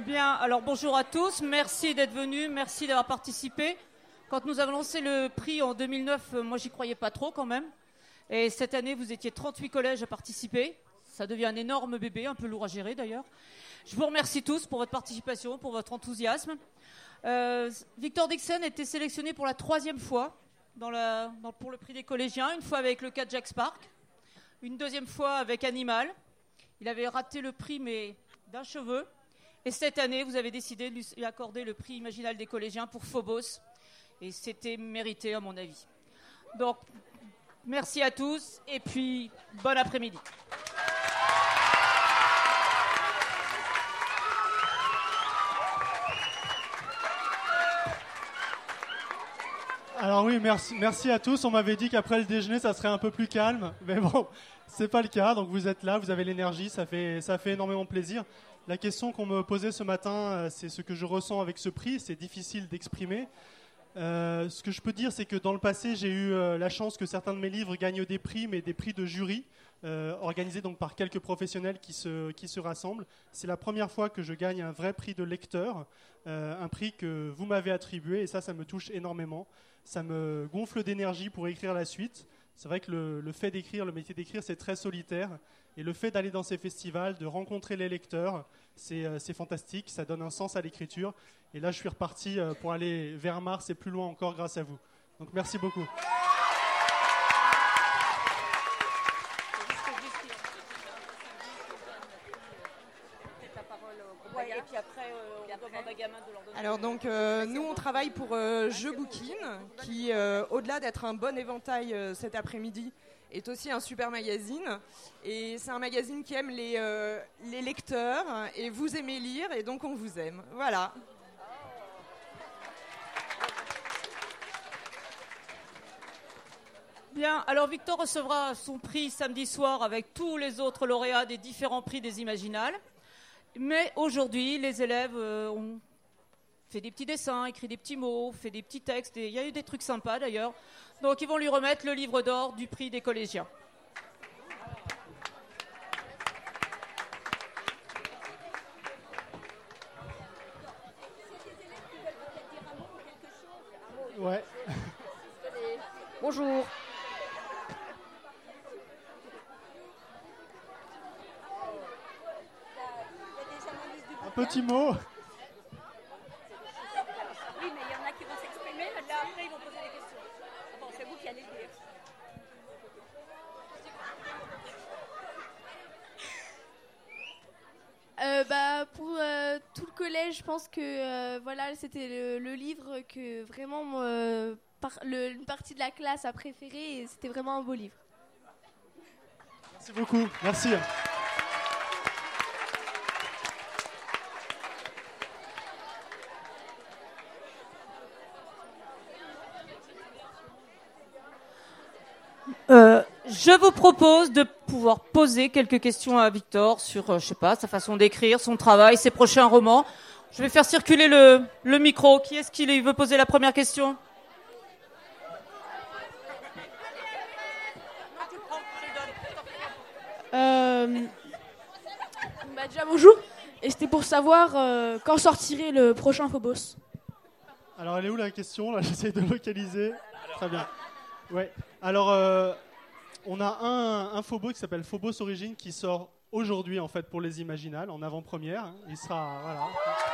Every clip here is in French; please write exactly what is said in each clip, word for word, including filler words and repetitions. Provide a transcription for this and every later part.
Bien, alors bonjour à tous, merci d'être venus, merci d'avoir participé. Quand nous avons lancé le prix en deux mille neuf, moi j'y croyais pas trop quand même. Et cette année, vous étiez trente-huit collèges à participer. Ça devient un énorme bébé, un peu lourd à gérer d'ailleurs. Je vous remercie tous pour votre participation, pour votre enthousiasme. Euh, Victor Dixon a été sélectionné pour la troisième fois dans la, dans, pour le prix des collégiens, une fois avec le cas Jack Spark, une deuxième fois avec Animal. Il avait raté le prix, mais d'un cheveu. Et cette année, vous avez décidé de lui accorder le prix Imaginal des collégiens pour Phobos. Et c'était mérité, à mon avis. Donc, merci à tous, et puis, bon après-midi. Alors oui, merci, merci à tous. On m'avait dit qu'après le déjeuner, ça serait un peu plus calme. Mais bon, c'est pas le cas. Donc vous êtes là, vous avez l'énergie, ça fait, ça fait énormément plaisir. La question qu'on me posait ce matin, c'est ce que je ressens avec ce prix. C'est difficile d'exprimer. Euh, ce que je peux dire, c'est que dans le passé, j'ai eu euh, la chance que certains de mes livres gagnent des prix, mais des prix de jury, euh, organisés donc par quelques professionnels qui se, qui se rassemblent. C'est la première fois que je gagne un vrai prix de lecteur, euh, un prix que vous m'avez attribué, et ça, ça me touche énormément. Ça me gonfle d'énergie pour écrire la suite. C'est vrai que le, le fait d'écrire, le métier d'écrire, c'est très solitaire. Et le fait d'aller dans ces festivals, de rencontrer les lecteurs, c'est, euh, c'est fantastique. Ça donne un sens à l'écriture. Et là, je suis reparti euh, pour aller vers Mars et plus loin encore grâce à vous. Donc, merci beaucoup. Alors donc euh, nous on travaille pour euh, Je Bouquine qui euh, au-delà d'être un bon éventail euh, cet après-midi est aussi un super magazine et c'est un magazine qui aime les, euh, les lecteurs et vous aimez lire et donc on vous aime. Voilà. Bien, alors Victor recevra son prix samedi soir avec tous les autres lauréats des différents prix des Imaginales. Mais aujourd'hui, les élèves euh, ont fait des petits dessins, écrit des petits mots, fait des petits textes. Et il y a eu des trucs sympas d'ailleurs. Donc ils vont lui remettre le livre d'or du prix des collégiens. Ouais. Bonjour. Un petit mot. Oui, mais il y en a qui vont s'exprimer. Là, après, ils vont poser des questions. Bon, c'est vous qui allez le dire. Euh, bah, pour euh, tout le collège, je pense que euh, voilà, c'était le, le livre que vraiment euh, par, le, une partie de la classe a préféré et c'était vraiment un beau livre. Merci beaucoup. Merci. Euh, je vous propose de pouvoir poser quelques questions à Victor sur, euh, je sais pas, sa façon d'écrire, son travail, ses prochains romans. Je vais faire circuler le, le micro. Qui est-ce qui veut poser la première question ? Euh, bah déjà bonjour, et c'était pour savoir euh, quand sortirait le prochain Phobos. Alors, elle est où la question ? Là, j'essaie de localiser. Très bien. Ouais. Alors, euh, on a un, un Phobos qui s'appelle Phobos Origine qui sort aujourd'hui en fait pour les Imaginales en avant-première. Il sera voilà.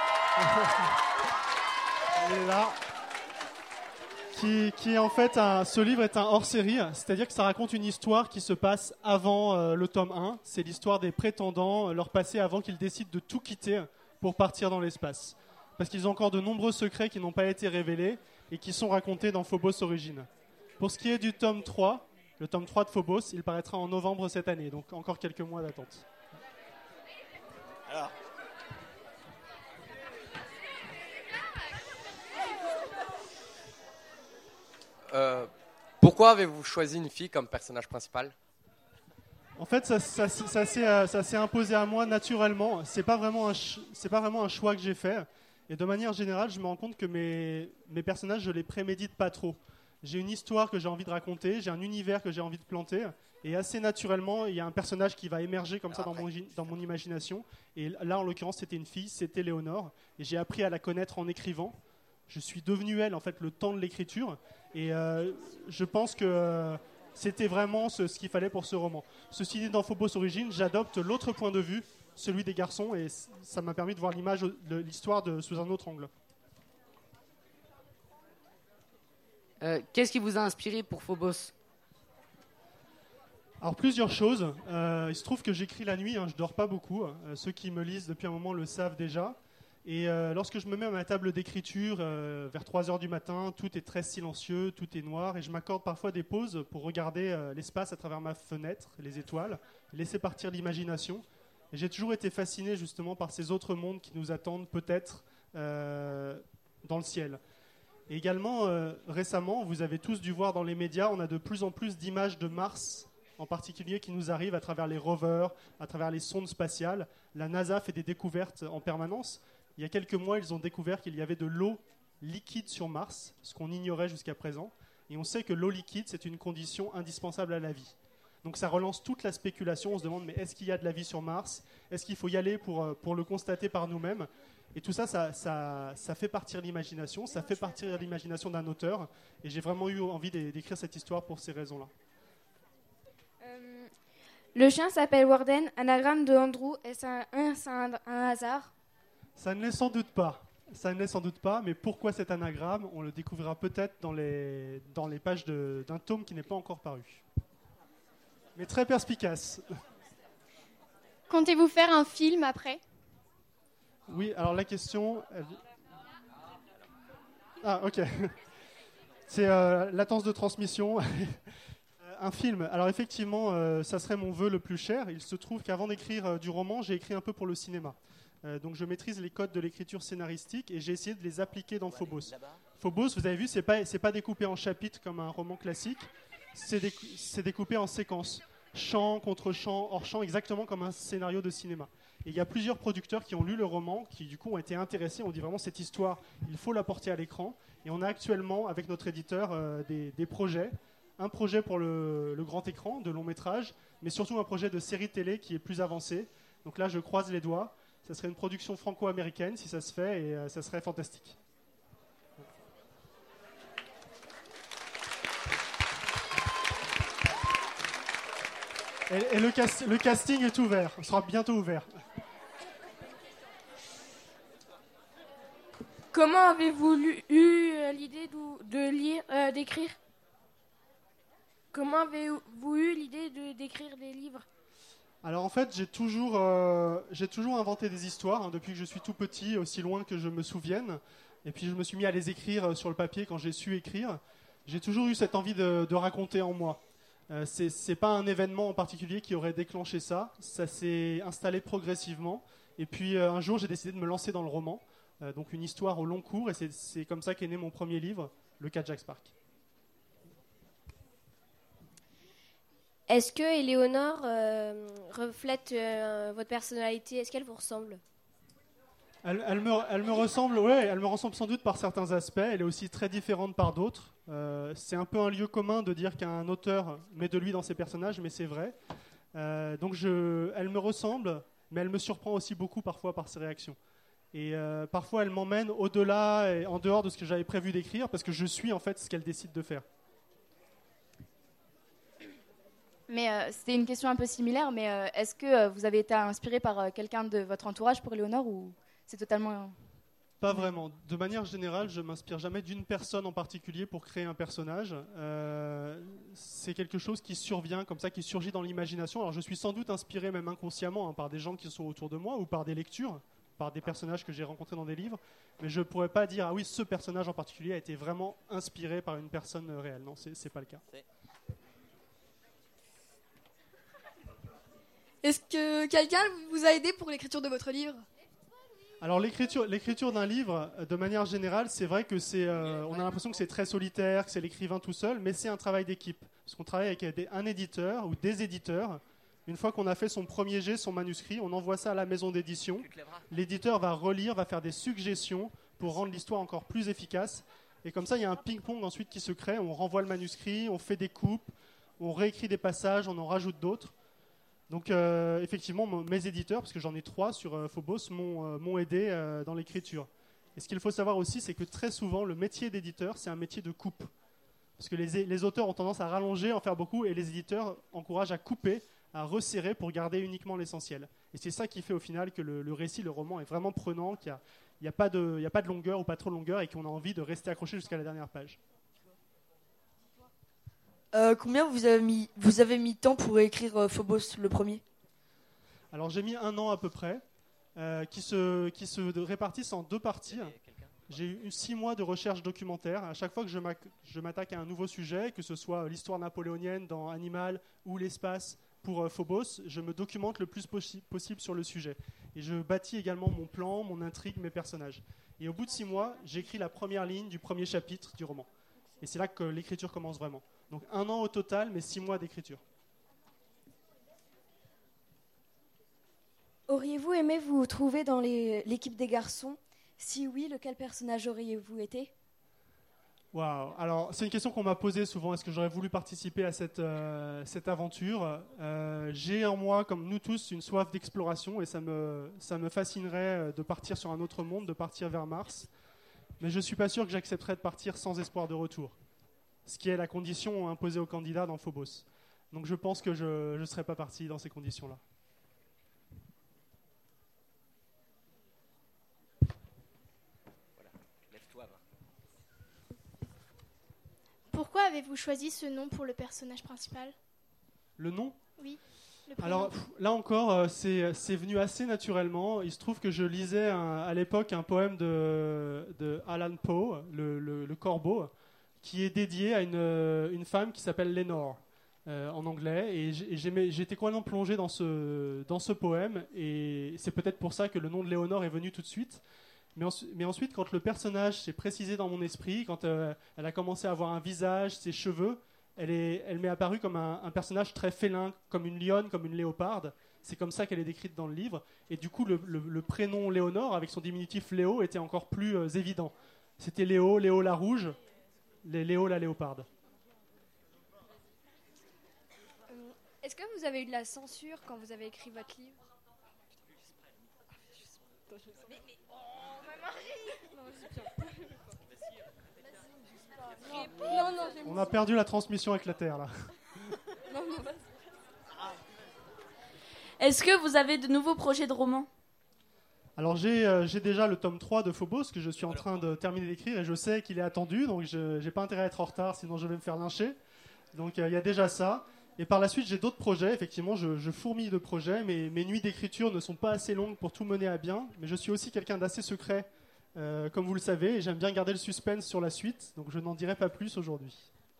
Il est là. Qui, qui est en fait un, ce livre est un hors-série, c'est-à-dire que ça raconte une histoire qui se passe avant euh, le tome un. C'est l'histoire des prétendants, leur passé avant qu'ils décident de tout quitter pour partir dans l'espace. Parce qu'ils ont encore de nombreux secrets qui n'ont pas été révélés et qui sont racontés dans Phobos Origine. Pour ce qui est du tome trois, le tome trois de Phobos, il paraîtra en novembre cette année, donc encore quelques mois d'attente. Alors. Euh, pourquoi avez-vous choisi une fille comme personnage principal ? En fait, ça, ça, ça, s'est, euh, ça s'est imposé à moi naturellement. C'est pas vraiment un, ch- c'est pas vraiment un choix que j'ai fait. Et de manière générale, je me rends compte que mes, mes personnages, je les prémédite pas trop. J'ai une histoire que j'ai envie de raconter, j'ai un univers que j'ai envie de planter, et assez naturellement, il y a un personnage qui va émerger comme ça dans mon, dans mon imagination. Et là, en l'occurrence, c'était une fille, c'était Léonore, et j'ai appris à la connaître en écrivant. Je suis devenu elle, en fait, le temps de l'écriture, et euh, je pense que euh, c'était vraiment ce, ce qu'il fallait pour ce roman. Ceci dit, dans Phobos Origines, j'adopte l'autre point de vue, celui des garçons, et ça m'a permis de voir l'image de l'histoire de, sous un autre angle. Euh, qu'est-ce qui vous a inspiré pour Phobos ? Alors plusieurs choses. Euh, il se trouve que j'écris la nuit, hein, je dors pas beaucoup. Euh, ceux qui me lisent depuis un moment le savent déjà. Et euh, lorsque je me mets à ma table d'écriture, euh, vers trois heures du matin, tout est très silencieux, tout est noir, et je m'accorde parfois des pauses pour regarder euh, l'espace à travers ma fenêtre, les étoiles, laisser partir l'imagination. Et j'ai toujours été fasciné justement par ces autres mondes qui nous attendent peut-être euh, dans le ciel. Et également, euh, récemment, vous avez tous dû voir dans les médias, on a de plus en plus d'images de Mars, en particulier qui nous arrivent à travers les rovers, à travers les sondes spatiales. La NASA fait des découvertes en permanence. Il y a quelques mois, ils ont découvert qu'il y avait de l'eau liquide sur Mars, ce qu'on ignorait jusqu'à présent. Et on sait que l'eau liquide, c'est une condition indispensable à la vie. Donc ça relance toute la spéculation. On se demande, mais est-ce qu'il y a de la vie sur Mars ? Est-ce qu'il faut y aller pour, pour le constater par nous-mêmes ? Et tout ça ça, ça, ça fait partir l'imagination, ça fait partir l'imagination d'un auteur. Et j'ai vraiment eu envie d'écrire cette histoire pour ces raisons-là. Euh, le chien s'appelle Warden, anagramme de Andrew. Est-ce un, un, un, un hasard ? Ça ne l'est sans doute pas. Ça ne l'est sans doute pas, mais pourquoi cet anagramme ? On le découvrira peut-être dans les, dans les pages de, d'un tome qui n'est pas encore paru. Mais très perspicace. Comptez-vous faire un film après ? Oui, alors la question... Elle... Ah, ok. C'est euh, latence de transmission. Un film. Alors effectivement, euh, ça serait mon vœu le plus cher. Il se trouve qu'avant d'écrire euh, du roman, j'ai écrit un peu pour le cinéma. Euh, donc je maîtrise les codes de l'écriture scénaristique et j'ai essayé de les appliquer dans Phobos. Phobos, vous avez vu, c'est pas, c'est pas découpé en chapitres comme un roman classique. C'est, décou- c'est découpé en séquences. Chant contre chant, hors chant, exactement comme un scénario de cinéma. Et il y a plusieurs producteurs qui ont lu le roman, qui du coup ont été intéressés. On dit vraiment cette histoire, il faut la porter à l'écran. Et on a actuellement, avec notre éditeur, euh, des, des projets. Un projet pour le, le grand écran, de long métrage, mais surtout un projet de série télé qui est plus avancé. Donc là, je croise les doigts. Ça serait une production franco-américaine si ça se fait, et euh, ça serait fantastique. Et, et le, cast, le casting est ouvert, il sera bientôt ouvert. Comment avez-vous lu- eu euh, l'idée de, de lire, euh, d'écrire ? Comment avez-vous eu l'idée de, d'écrire des livres ? Alors en fait, j'ai toujours, euh, j'ai toujours inventé des histoires, hein, depuis que je suis tout petit, aussi loin que je me souvienne. Et puis je me suis mis à les écrire sur le papier quand j'ai su écrire. J'ai toujours eu cette envie de, de raconter en moi. Euh, c'est, c'est pas un événement en particulier qui aurait déclenché ça. Ça s'est installé progressivement. Et puis euh, un jour, j'ai décidé de me lancer dans le roman. Euh, donc une histoire au long cours. Et c'est, c'est comme ça qu'est né mon premier livre, Le cas de Jack Spark. Est-ce que Éléonore euh, reflète euh, votre personnalité ? Est-ce qu'elle vous ressemble ? Elle, elle, me, elle me ressemble, ouais, elle me ressemble sans doute par certains aspects. Elle est aussi très différente par d'autres. Euh, c'est un peu un lieu commun de dire qu'un auteur met de lui dans ses personnages, mais c'est vrai. Euh, donc je, elle me ressemble, mais elle me surprend aussi beaucoup parfois par ses réactions. Et euh, parfois elle m'emmène au-delà et en dehors de ce que j'avais prévu d'écrire, parce que je suis en fait ce qu'elle décide de faire. Mais euh, c'était une question un peu similaire, mais euh, est-ce que euh, vous avez été inspiré par euh, quelqu'un de votre entourage pour Léonore ou c'est totalement... Pas vraiment. De manière générale, je ne m'inspire jamais d'une personne en particulier pour créer un personnage. Euh, c'est quelque chose qui survient comme ça, qui surgit dans l'imagination. Alors je suis sans doute inspiré, même inconsciemment, hein, par des gens qui sont autour de moi ou par des lectures, par des personnages que j'ai rencontrés dans des livres. Mais je ne pourrais pas dire, ah oui, ce personnage en particulier a été vraiment inspiré par une personne réelle. Non, ce n'est pas le cas. Est-ce que quelqu'un vous a aidé pour l'écriture de votre livre ? Alors l'écriture, l'écriture d'un livre, de manière générale, c'est vrai que c'est, euh, on a l'impression que c'est très solitaire, que c'est l'écrivain tout seul, mais c'est un travail d'équipe. Parce qu'on travaille avec des, un éditeur ou des éditeurs. Une fois qu'on a fait son premier jet, son manuscrit, on envoie ça à la maison d'édition. L'éditeur va relire, va faire des suggestions pour rendre l'histoire encore plus efficace. Et comme ça, il y a un ping-pong ensuite qui se crée. On renvoie le manuscrit, on fait des coupes, on réécrit des passages, on en rajoute d'autres. Donc euh, effectivement, m- mes éditeurs, parce que j'en ai trois sur euh, Phobos, m'ont, euh, m'ont aidé euh, dans l'écriture. Et ce qu'il faut savoir aussi, c'est que très souvent, le métier d'éditeur, c'est un métier de coupe. Parce que les, les auteurs ont tendance à rallonger, en faire beaucoup, et les éditeurs encouragent à couper, à resserrer pour garder uniquement l'essentiel. Et c'est ça qui fait au final que le, le récit, le roman est vraiment prenant, qu'il n'y a, a, a pas de longueur ou pas trop de longueur, et qu'on a envie de rester accroché jusqu'à la dernière page. Euh, combien vous avez mis, vous avez mis de temps pour écrire euh, Phobos, le premier? Alors j'ai mis un an à peu près, euh, qui, se, qui se répartissent en deux parties. J'ai eu six mois de recherche documentaire. À chaque fois que je, je m'attaque à un nouveau sujet, que ce soit l'histoire napoléonienne dans Animal ou l'espace pour euh, Phobos, je me documente le plus possi- possible sur le sujet. Et je bâtis également mon plan, mon intrigue, mes personnages. Et au bout de six mois, j'écris la première ligne du premier chapitre du roman. Et c'est là que l'écriture commence vraiment. Donc un an au total, mais six mois d'écriture. Auriez-vous aimé vous trouver dans les, l'équipe des garçons? Si oui, lequel personnage auriez-vous été? Waouh. Alors, c'est une question qu'on m'a posée souvent. Est-ce que j'aurais voulu participer à cette, euh, cette aventure? euh, J'ai en moi, comme nous tous, une soif d'exploration et ça me, ça me fascinerait de partir sur un autre monde, de partir vers Mars. Mais je ne suis pas sûr que j'accepterais de partir sans espoir de retour. Ce qui est la condition imposée aux candidats dans Phobos. Donc je pense que je ne serais pas parti dans ces conditions-là. Pourquoi avez-vous choisi ce nom pour le personnage principal? Le nom? Oui. Le prénom. Alors pff, là encore, euh, c'est, c'est venu assez naturellement. Il se trouve que je lisais un, à l'époque un poème de, de Allan Poe, le, le, le Corbeau, qui est dédié à une, une femme qui s'appelle Lénore, euh, en anglais. Et, j'ai, et j'aimais, j'étais complètement plongé dans ce, dans ce poème. Et c'est peut-être pour ça que le nom de Léonore est venu tout de suite. Mais, en, mais ensuite, quand le personnage s'est précisé dans mon esprit, quand euh, elle a commencé à avoir un visage, ses cheveux, elle, est, elle m'est apparue comme un, un personnage très félin, comme une lionne, comme une léoparde. C'est comme ça qu'elle est décrite dans le livre. Et du coup, le, le, le prénom Léonore, avec son diminutif Léo, était encore plus euh, évident. C'était Léo, Léo la rouge, Léo la léoparde. Euh, est-ce que vous avez eu de la censure quand vous avez écrit votre livre? Mais, mais, oh, ma Marie! Non, non, j'ai On a perdu la transmission avec la Terre, là. Non, non, vas-y. Est-ce que vous avez de nouveaux projets de romans? Alors j'ai, euh, j'ai déjà le tome trois de Phobos que je suis en train de terminer d'écrire et je sais qu'il est attendu, donc je n'ai pas intérêt à être en retard, sinon je vais me faire lyncher. Donc il euh, y a déjà ça. Et par la suite, j'ai d'autres projets. Effectivement, je, je fourmille de projets. Mes, mes nuits d'écriture ne sont pas assez longues pour tout mener à bien. Mais je suis aussi quelqu'un d'assez secret, euh, comme vous le savez. Et j'aime bien garder le suspense sur la suite. Donc je n'en dirai pas plus aujourd'hui.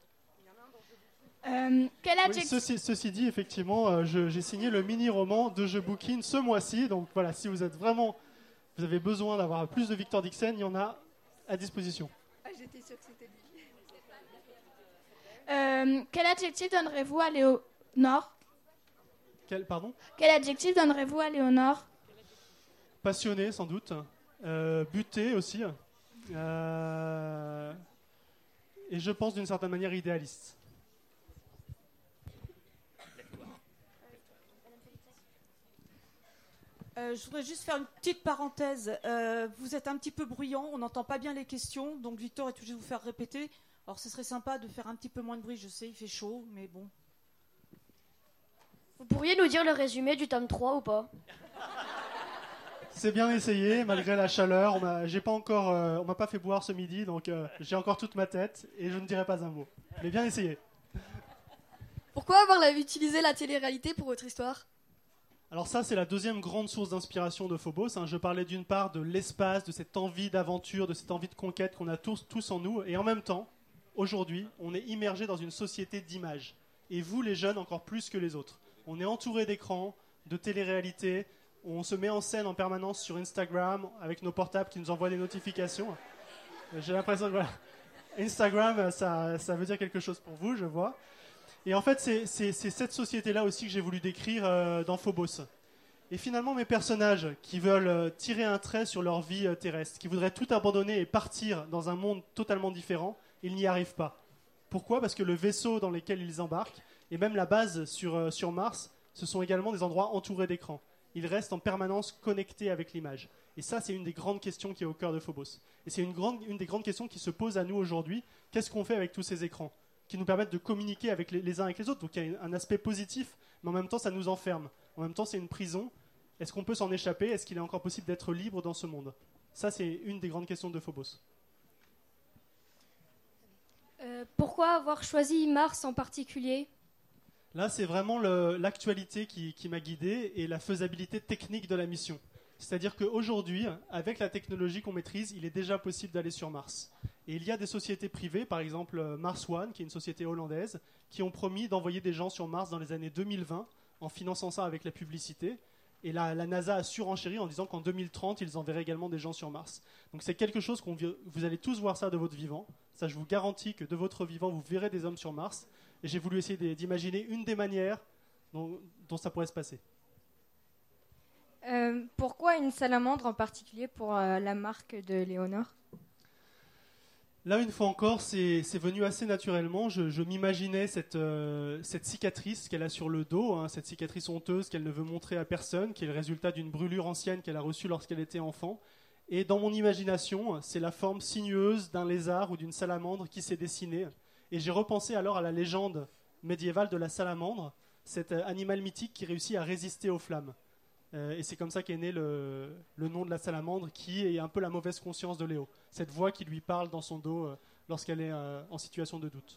Euh, quel adjectif... Oui, ceci, ceci dit, effectivement, euh, je, j'ai signé le mini-roman de Je Bouquine ce mois-ci. Donc voilà, si vous êtes vraiment... Vous avez besoin d'avoir plus de Victor Dixon, il y en a à disposition. Ah, j'étais sûre que c'était lui. Euh, quel adjectif donnerez-vous à Léonore? Quel, pardon? Quel adjectif donnerez-vous à Léonore? Passionné, sans doute. Euh, buté aussi. Euh, et je pense d'une certaine manière idéaliste. Euh, je voudrais juste faire une petite parenthèse. Euh, vous êtes un petit peu bruyant, on n'entend pas bien les questions, donc Victor est obligé de vous faire répéter. Alors ce serait sympa de faire un petit peu moins de bruit, je sais, il fait chaud, mais bon. Vous pourriez nous dire le résumé du tome trois ou pas? C'est bien essayé, malgré la chaleur. On m'a, j'ai pas encore, euh, on m'a pas fait boire ce midi, donc euh, j'ai encore toute ma tête et je ne dirai pas un mot. Mais bien essayé. Pourquoi avoir utilisé la télé-réalité pour votre histoire? Alors ça, c'est la deuxième grande source d'inspiration de Phobos. Hein. Je parlais d'une part de l'espace, de cette envie d'aventure, de cette envie de conquête qu'on a tous, tous en nous. Et en même temps, aujourd'hui, on est immergé dans une société d'images. Et vous, les jeunes, encore plus que les autres. On est entouré d'écrans, de télé-réalité. On se met en scène en permanence sur Instagram avec nos portables qui nous envoient des notifications. J'ai l'impression que voilà, Instagram, ça, ça veut dire quelque chose pour vous, je vois. Et en fait, c'est, c'est, c'est cette société-là aussi que j'ai voulu décrire euh, dans Phobos. Et finalement, mes personnages qui veulent euh, tirer un trait sur leur vie euh, terrestre, qui voudraient tout abandonner et partir dans un monde totalement différent, ils n'y arrivent pas. Pourquoi ? Parce que le vaisseau dans lequel ils embarquent, et même la base sur, euh, sur Mars, ce sont également des endroits entourés d'écrans. Ils restent en permanence connectés avec l'image. Et ça, c'est une des grandes questions qui est au cœur de Phobos. Et c'est une, grande, une des grandes questions qui se pose à nous aujourd'hui. Qu'est-ce qu'on fait avec tous ces écrans qui nous permettent de communiquer avec les, les uns avec les autres ? Donc il y a un aspect positif, mais en même temps, ça nous enferme. En même temps, c'est une prison. Est-ce qu'on peut s'en échapper ? Est-ce qu'il est encore possible d'être libre dans ce monde ? Ça, c'est une des grandes questions de Phobos. Euh, pourquoi avoir choisi Mars en particulier ? Là, c'est vraiment le, l'actualité qui, qui m'a guidé et la faisabilité technique de la mission. C'est-à-dire qu'aujourd'hui, avec la technologie qu'on maîtrise, il est déjà possible d'aller sur Mars. Et il y a des sociétés privées, par exemple Mars One, qui est une société hollandaise, qui ont promis d'envoyer des gens sur Mars dans les années deux mille vingt, en finançant ça avec la publicité. Et la, la NASA a surenchéri en disant qu'en deux mille trente, ils enverraient également des gens sur Mars. Donc c'est quelque chose qu'on vous allez tous voir ça de votre vivant. Ça, je vous garantis que de votre vivant, vous verrez des hommes sur Mars. Et j'ai voulu essayer d'imaginer une des manières dont, dont ça pourrait se passer. Euh, pourquoi une salamandre en particulier pour euh, la marque de Léonore ? Là, une fois encore, c'est, c'est venu assez naturellement. Je, je m'imaginais cette, euh, cette cicatrice qu'elle a sur le dos, hein, cette cicatrice honteuse qu'elle ne veut montrer à personne, qui est le résultat d'une brûlure ancienne qu'elle a reçue lorsqu'elle était enfant. Et dans mon imagination, c'est la forme sinueuse d'un lézard ou d'une salamandre qui s'est dessinée. Et j'ai repensé alors à la légende médiévale de la salamandre, cet animal mythique qui réussit à résister aux flammes. Euh, et c'est comme ça qu'est né le, le nom de la salamandre, qui est un peu la mauvaise conscience de Léo. Cette voix qui lui parle dans son dos euh, lorsqu'elle est euh, en situation de doute.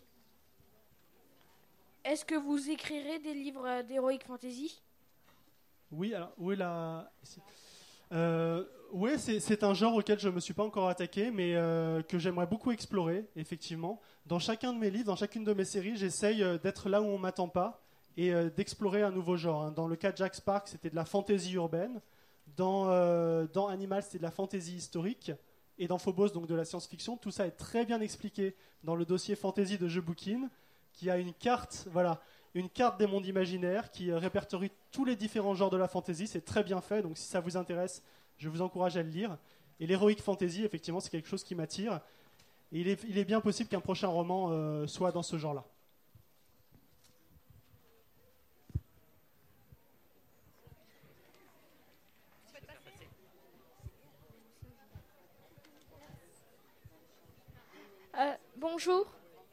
Est-ce que vous écrirez des livres d'Heroic Fantasy ? Oui, alors, où est la... Euh, oui, c'est, c'est un genre auquel je ne me suis pas encore attaqué, mais euh, que j'aimerais beaucoup explorer, effectivement. Dans chacun de mes livres, dans chacune de mes séries, j'essaye euh, d'être là où on ne m'attend pas et euh, d'explorer un nouveau genre. Hein. Dans le cas de Jack Spark, c'était de la fantasy urbaine. Dans, euh, dans Animal, c'était de la fantasy historique. Et dans Phobos, donc de la science-fiction. Tout ça est très bien expliqué dans le dossier fantasy de Jebouquine, qui a une carte, voilà, une carte des mondes imaginaires qui euh, répertorie tous les différents genres de la fantasy. C'est très bien fait, donc si ça vous intéresse, je vous encourage à le lire. Et l'heroic fantasy, effectivement, c'est quelque chose qui m'attire. Et il est, il est bien possible qu'un prochain roman euh, soit dans ce genre-là. Euh, bonjour.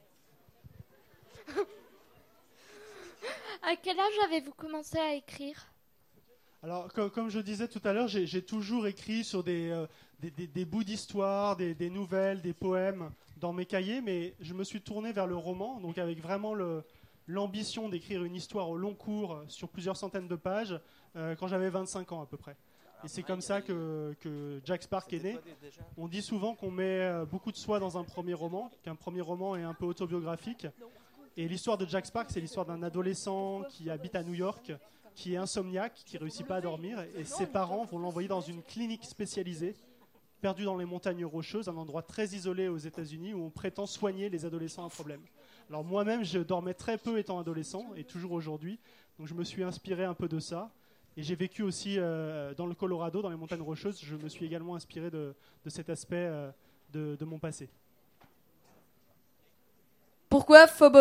À quel âge avez-vous commencé à écrire ? Alors, comme, comme je disais tout à l'heure, j'ai, j'ai toujours écrit sur des, euh, des, des, des bouts d'histoire, des, des nouvelles, des poèmes dans mes cahiers, mais je me suis tourné vers le roman, donc avec vraiment le, l'ambition d'écrire une histoire au long cours sur plusieurs centaines de pages, euh, quand j'avais vingt-cinq ans à peu près. Et c'est comme ça que, que Jack Spark est né. On dit souvent qu'on met beaucoup de soi dans un premier roman, qu'un premier roman est un peu autobiographique. Et l'histoire de Jack Spark, c'est l'histoire d'un adolescent qui habite à New York, qui est insomniaque, qui ne réussit pas à dormir. Et ses parents vont l'envoyer dans une clinique spécialisée, perdue dans les montagnes rocheuses, un endroit très isolé aux États-Unis où on prétend soigner les adolescents à problème. Alors moi-même, je dormais très peu étant adolescent, et toujours aujourd'hui. Donc je me suis inspiré un peu de ça. Et j'ai vécu aussi euh, dans le Colorado, dans les montagnes rocheuses. Je me suis également inspiré de, de cet aspect euh, de, de mon passé. Pourquoi Phobos ?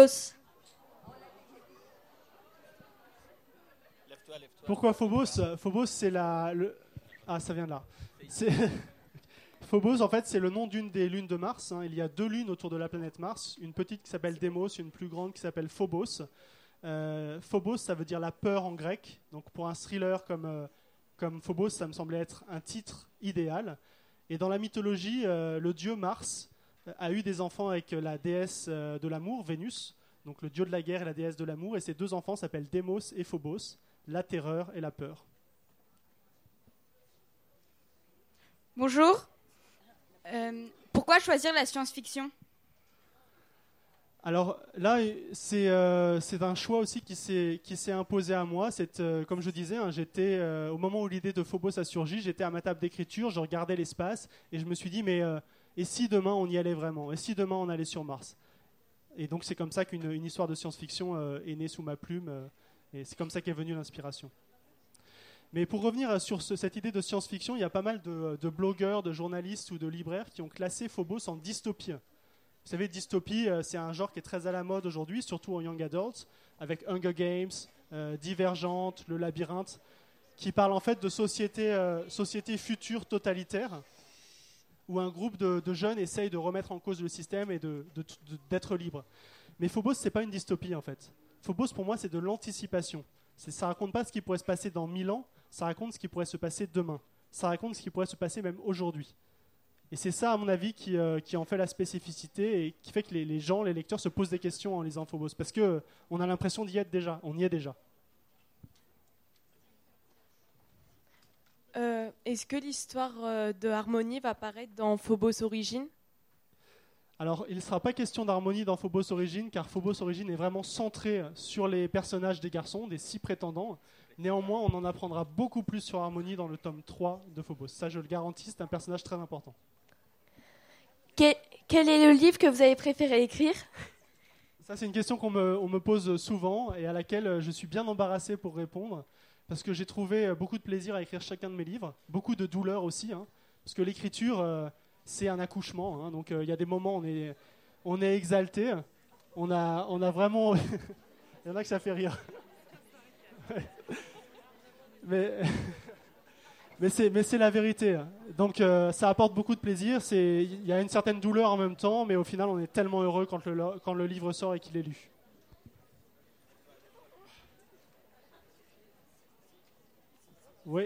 Pourquoi Phobos ? Phobos, c'est la... Le... Ah, ça vient de là. C'est... Phobos, en fait, c'est le nom d'une des lunes de Mars. Hein. Il y a deux lunes autour de la planète Mars. Une petite qui s'appelle Deimos, une plus grande qui s'appelle Phobos. Euh, Phobos, ça veut dire la peur en grec. Donc pour un thriller comme, euh, comme Phobos, ça me semblait être un titre idéal. Et dans la mythologie, euh, le dieu Mars euh, a eu des enfants avec la déesse euh, de l'amour, Vénus, donc le dieu de la guerre et la déesse de l'amour. Et ces deux enfants s'appellent Deimos et Phobos, la terreur et la peur. Bonjour. Euh, pourquoi choisir la science-fiction ? Alors là, c'est, euh, c'est un choix aussi qui s'est, qui s'est imposé à moi. C'est, euh, comme je disais, hein, j'étais, euh, au moment où l'idée de Phobos a surgi, j'étais à ma table d'écriture, je regardais l'espace et je me suis dit, mais euh, et si demain on y allait vraiment ? Et si demain on allait sur Mars ? Et donc c'est comme ça qu'une une histoire de science-fiction euh, est née sous ma plume euh, et c'est comme ça qu'est venue l'inspiration. Mais pour revenir sur ce- cette idée de science-fiction, il y a pas mal de, de blogueurs, de journalistes ou de libraires qui ont classé Phobos en dystopie. Vous savez, dystopie, euh, c'est un genre qui est très à la mode aujourd'hui, surtout en young adults, avec Hunger Games, euh, Divergente, Le Labyrinthe, qui parlent en fait de sociétés euh, sociétés futures totalitaires, où un groupe de, de jeunes essaye de remettre en cause le système et de, de- de- d'être libre. Mais Phobos, c'est pas une dystopie en fait. Phobos, pour moi, c'est de l'anticipation. C'est, ça raconte pas ce qui pourrait se passer dans mille ans, ça raconte ce qui pourrait se passer demain. Ça raconte ce qui pourrait se passer même aujourd'hui. Et c'est ça, à mon avis, qui, euh, qui en fait la spécificité et qui fait que les, les gens, les lecteurs, se posent des questions en lisant Phobos. Parce qu'on a l'impression d'y être déjà, on y est déjà. Euh, Est-ce que l'histoire euh, de Harmonie va apparaître dans Phobos Origins? Alors, il ne sera pas question d'harmonie dans Phobos Origins, car Phobos Origins est vraiment centré sur les personnages des garçons, des six prétendants. Néanmoins, on en apprendra beaucoup plus sur Harmonie dans le tome trois de Phobos. Ça, je le garantis, c'est un personnage très important. Quel, quel est le livre que vous avez préféré écrire? Ça, c'est une question qu'on me, on me pose souvent et à laquelle je suis bien embarrassé pour répondre, parce que j'ai trouvé beaucoup de plaisir à écrire chacun de mes livres, beaucoup de douleur aussi, hein, parce que l'écriture, euh, c'est un accouchement, hein, donc il euh, y a des moments où on est, on est exalté, on a, on a vraiment... Il y en a que ça fait rire. mais... Mais c'est, mais c'est la vérité. Donc euh, ça apporte beaucoup de plaisir. C'est, il y a une certaine douleur en même temps, mais au final, on est tellement heureux quand le, quand le livre sort et qu'il est lu. Oui.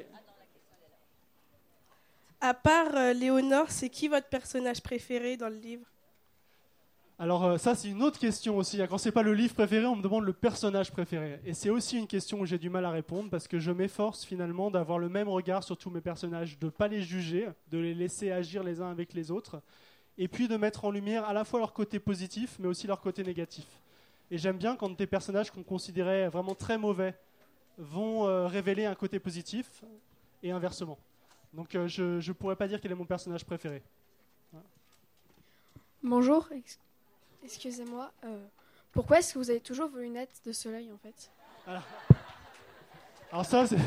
À part euh, Léonore, c'est qui votre personnage préféré dans le livre? Alors euh, ça, c'est une autre question aussi. Quand c'est pas le livre préféré, on me demande le personnage préféré. Et c'est aussi une question où j'ai du mal à répondre parce que je m'efforce finalement d'avoir le même regard sur tous mes personnages, de ne pas les juger, de les laisser agir les uns avec les autres, et puis de mettre en lumière à la fois leur côté positif, mais aussi leur côté négatif. Et j'aime bien quand des personnages qu'on considérait vraiment très mauvais vont euh, révéler un côté positif, et inversement. Donc euh, je ne pourrais pas dire quel est mon personnage préféré. Voilà. Bonjour, ex- excusez-moi. euh, pourquoi est-ce que vous avez toujours vos lunettes de soleil en fait? Alors, alors ça, c'est...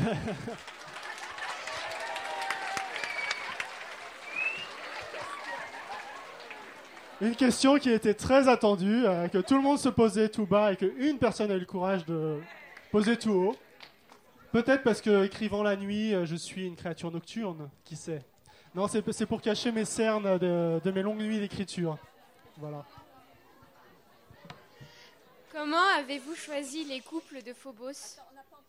Une question qui était très attendue, euh, que tout le monde se posait tout bas et qu'une personne a eu le courage de poser tout haut. Peut-être parce que, écrivant la nuit, euh, je suis une créature nocturne, qui sait. Non, c'est, c'est pour cacher mes cernes de, de mes longues nuits d'écriture. Voilà. Comment avez-vous choisi les couples de Phobos?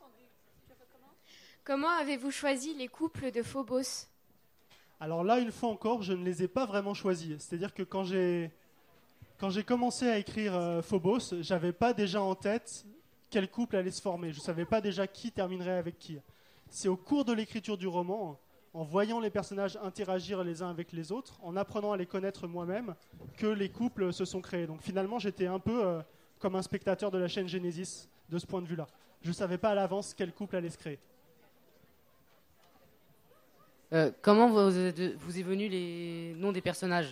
Comment avez-vous choisi les couples de Phobos? Alors là, une fois encore, je ne les ai pas vraiment choisis. C'est-à-dire que quand j'ai, quand j'ai commencé à écrire euh, Phobos, je n'avais pas déjà en tête quel couple allait se former. Je ne savais pas déjà qui terminerait avec qui. C'est au cours de l'écriture du roman, en voyant les personnages interagir les uns avec les autres, en apprenant à les connaître moi-même, que les couples se sont créés. Donc finalement, j'étais un peu euh, comme un spectateur de la chaîne Genesis de ce point de vue-là. Je ne savais pas à l'avance quel couple allait se créer. Euh, comment vous, vous est venu les noms des personnages?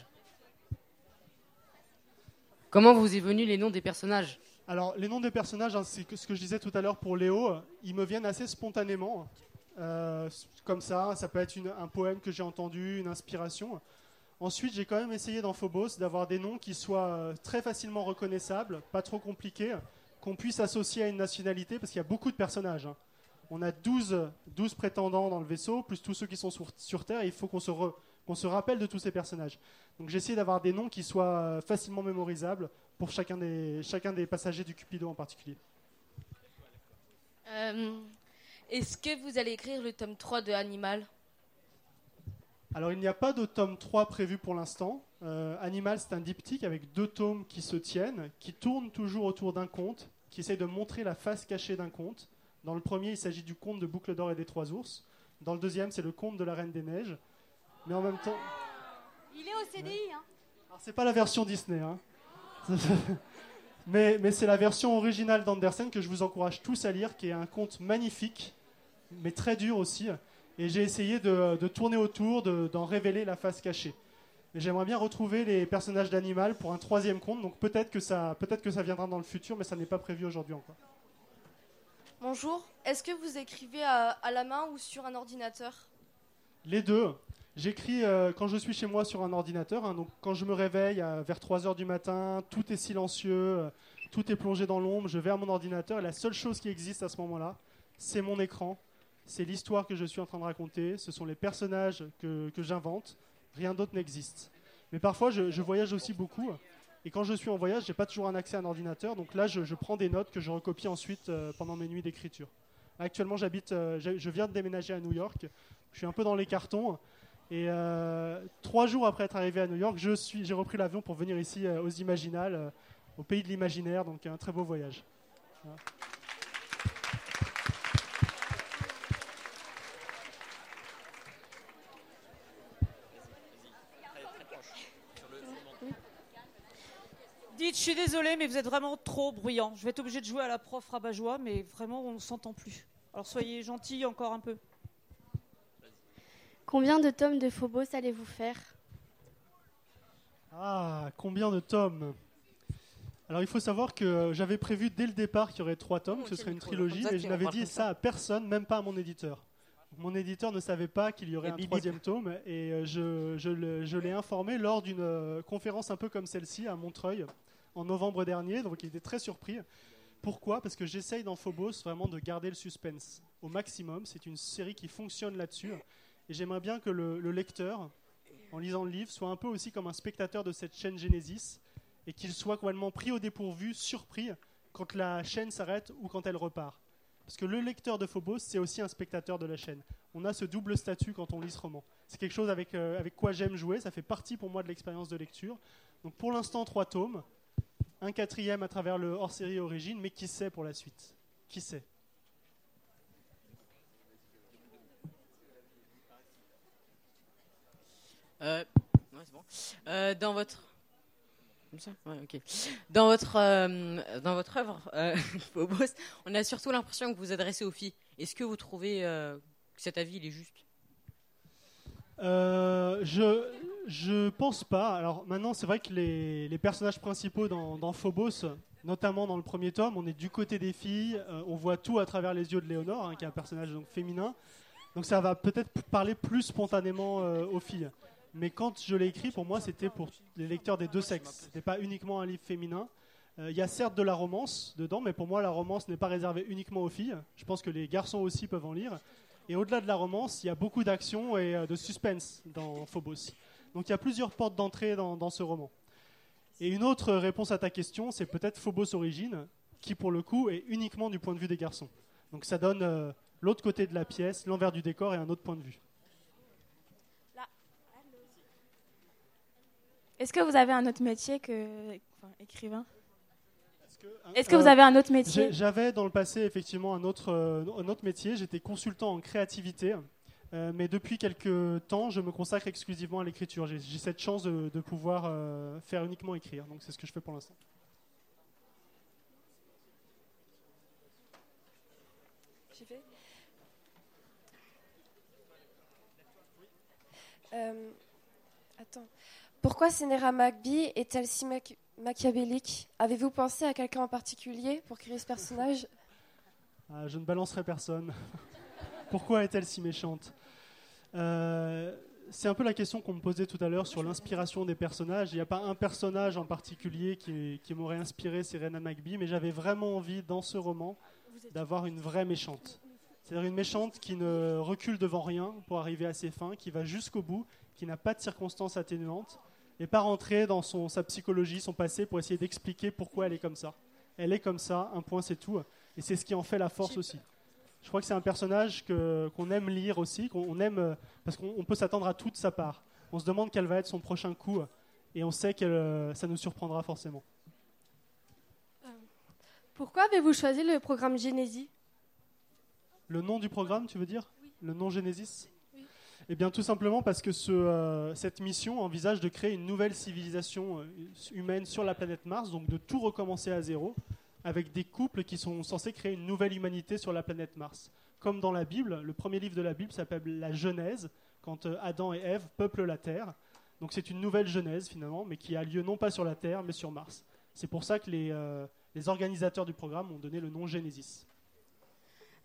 Comment vous est venu les noms des personnages? Alors, les noms des personnages, hein, c'est ce que je disais tout à l'heure pour Léo, ils me viennent assez spontanément, euh, comme ça. Ça peut être une, un poème que j'ai entendu, une inspiration. Ensuite, j'ai quand même essayé dans Phobos d'avoir des noms qui soient très facilement reconnaissables, pas trop compliqués, qu'on puisse associer à une nationalité, parce qu'il y a beaucoup de personnages, hein. On a douze, douze prétendants dans le vaisseau, plus tous ceux qui sont sur, sur Terre, et il faut qu'on se, re, qu'on se rappelle de tous ces personnages. Donc j'ai essayé d'avoir des noms qui soient facilement mémorisables pour chacun des, chacun des passagers du Cupido en particulier. Euh, est-ce que vous allez écrire le tome trois de Animal? Alors il n'y a pas de tome trois prévu pour l'instant. Euh, Animal, c'est un diptyque avec deux tomes qui se tiennent, qui tournent toujours autour d'un conte, qui essayent de montrer la face cachée d'un conte. Dans le premier, il s'agit du conte de Boucle d'Or et des Trois Ours. Dans le deuxième, c'est le conte de la Reine des Neiges. Mais en même temps... Il est au C D I, hein. Alors, c'est pas la version Disney, hein. mais, mais c'est la version originale d'Andersen que je vous encourage tous à lire, qui est un conte magnifique, mais très dur aussi. Et j'ai essayé de, de tourner autour, de, d'en révéler la face cachée. Et j'aimerais bien retrouver les personnages d'Animal pour un troisième conte, donc peut-être que ça, peut-être que ça viendra dans le futur, mais ça n'est pas prévu aujourd'hui encore. Bonjour, est-ce que vous écrivez à, à la main ou sur un ordinateur? Les deux. J'écris euh, quand je suis chez moi sur un ordinateur. Hein, donc quand je me réveille à, vers trois heures du matin, tout est silencieux, euh, tout est plongé dans l'ombre. Je vais à mon ordinateur et la seule chose qui existe à ce moment-là, c'est mon écran. C'est l'histoire que je suis en train de raconter. Ce sont les personnages que, que j'invente. Rien d'autre n'existe. Mais parfois, je, je voyage aussi beaucoup. Et quand je suis en voyage, je n'ai pas toujours un accès à un ordinateur. Donc là, je, je prends des notes que je recopie ensuite euh, pendant mes nuits d'écriture. Actuellement, j'habite, euh, je, je viens de déménager à New York. Je suis un peu dans les cartons. Et euh, trois jours après être arrivé à New York, je suis, j'ai repris l'avion pour venir ici euh, aux Imaginales, euh, au pays de l'imaginaire. Donc un très beau voyage. Voilà. Dites, je suis désolée, mais vous êtes vraiment trop bruyant. Je vais être obligée de jouer à la prof rabat-joie, mais vraiment, on ne s'entend plus. Alors soyez gentils encore un peu. Combien de tomes de Phobos allez-vous faire? Ah, combien de tomes? Alors il faut savoir que j'avais prévu dès le départ qu'il y aurait trois tomes, que ce serait une trilogie, mais je n'avais dit ça à personne, même pas à mon éditeur. Mon éditeur ne savait pas qu'il y aurait un troisième tome et euh, je, je, le, je l'ai informé lors d'une euh, conférence un peu comme celle-ci à Montreuil en novembre dernier, donc il était très surpris. Pourquoi? Parce que j'essaye dans Phobos vraiment de garder le suspense au maximum. C'est une série qui fonctionne là-dessus et j'aimerais bien que le, le lecteur, en lisant le livre, soit un peu aussi comme un spectateur de cette chaîne Genesis et qu'il soit complètement pris au dépourvu, surpris quand la chaîne s'arrête ou quand elle repart. Parce que le lecteur de Phobos, c'est aussi un spectateur de la chaîne. On a ce double statut quand on lit ce roman. C'est quelque chose avec, euh, avec quoi j'aime jouer, ça fait partie pour moi de l'expérience de lecture. Donc pour l'instant, trois tomes, un quatrième à travers le hors-série Origine, mais qui sait pour la suite? Qui sait? Euh, ouais, c'est bon. Euh, dans votre... Comme ça ouais, ok. Dans votre, euh, dans votre œuvre, euh, Phobos, on a surtout l'impression que vous vous adressez aux filles. Est-ce que vous trouvez euh, que cet avis il est juste? euh, Je je pense pas. Alors maintenant, c'est vrai que les, les personnages principaux dans, dans Phobos, notamment dans le premier tome, on est du côté des filles. Euh, on voit tout à travers les yeux de Léonore, hein, qui est un personnage donc, féminin. Donc ça va peut-être parler plus spontanément euh, aux filles. Mais quand je l'ai écrit, pour moi, c'était pour les lecteurs des deux sexes. C'était pas uniquement un livre féminin. Il euh, y a certes de la romance dedans, mais pour moi, la romance n'est pas réservée uniquement aux filles. Je pense que les garçons aussi peuvent en lire. Et au-delà de la romance, il y a beaucoup d'action et euh, de suspense dans Phobos. Donc il y a plusieurs portes d'entrée dans, dans ce roman. Et une autre réponse à ta question, c'est peut-être Phobos Origine, qui pour le coup est uniquement du point de vue des garçons. Donc ça donne euh, l'autre côté de la pièce, l'envers du décor et un autre point de vue. Est-ce que vous avez un autre métier que enfin, écrivain? Est-ce que, Est-ce que euh, vous avez un autre métier? J'avais dans le passé effectivement un autre, euh, un autre métier. J'étais consultant en créativité, euh, mais depuis quelques temps, je me consacre exclusivement à l'écriture. J'ai, j'ai cette chance de, de pouvoir euh, faire uniquement écrire. Donc c'est ce que je fais pour l'instant. J'y vais. Euh, attends. Pourquoi Sénéra Magby est-elle si machi- machiavélique? Avez-vous pensé à quelqu'un en particulier pour créer ce personnage? ah, Je ne balancerai personne. Pourquoi est-elle si méchante? euh, C'est un peu la question qu'on me posait tout à l'heure sur l'inspiration des personnages. Il n'y a pas un personnage en particulier qui, qui m'aurait inspiré Sénéra Magby, mais j'avais vraiment envie, dans ce roman, d'avoir une vraie méchante. C'est-à-dire une méchante qui ne recule devant rien pour arriver à ses fins, qui va jusqu'au bout, qui n'a pas de circonstances atténuantes, et pas rentrer dans son, sa psychologie, son passé, pour essayer d'expliquer pourquoi elle est comme ça. Elle est comme ça, un point c'est tout, et c'est ce qui en fait la force aussi. Je crois que c'est un personnage que, qu'on aime lire aussi, qu'on aime, parce qu'on on peut s'attendre à tout de sa part. On se demande quel va être son prochain coup, et on sait que ça nous surprendra forcément. Euh, pourquoi avez-vous choisi le programme Genesis? Le nom du programme, tu veux dire? Oui. Le nom Genesis? Eh bien, tout simplement parce que ce, euh, cette mission envisage de créer une nouvelle civilisation euh, humaine sur la planète Mars, donc de tout recommencer à zéro, avec des couples qui sont censés créer une nouvelle humanité sur la planète Mars. Comme dans la Bible, le premier livre de la Bible s'appelle la Genèse, quand euh, Adam et Ève peuplent la Terre. Donc c'est une nouvelle Genèse finalement, mais qui a lieu non pas sur la Terre, mais sur Mars. C'est pour ça que les, euh, les organisateurs du programme ont donné le nom Genesis.